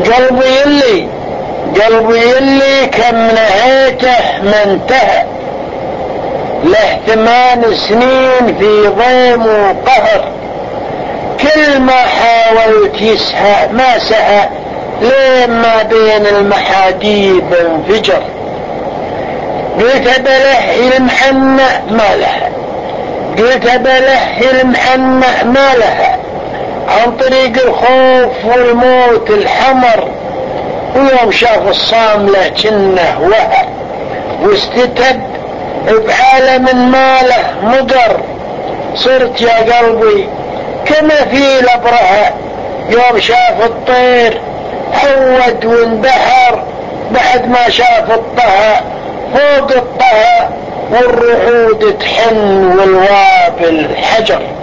قلبي يلي كم نهيته ما انتهى، له 8 سنين في ضيم وقهر، كل ما حاولت يسهى ما سهى، لين ما بين المحاديب انفجر. قلت بله المحنة ما لها، قلت بله المحنة ما لها، عن طريق الخوف والموت الحمر، ويوم شاف الصاملة كنه وهى، واستتب بعالم ماله مقر. صرت يا قلبي كما في الابرهة، يوم شاف الطير حود واندحر، بعد ما شاف الطهى فوق الطهى، والرعود تحن والوابل حجر.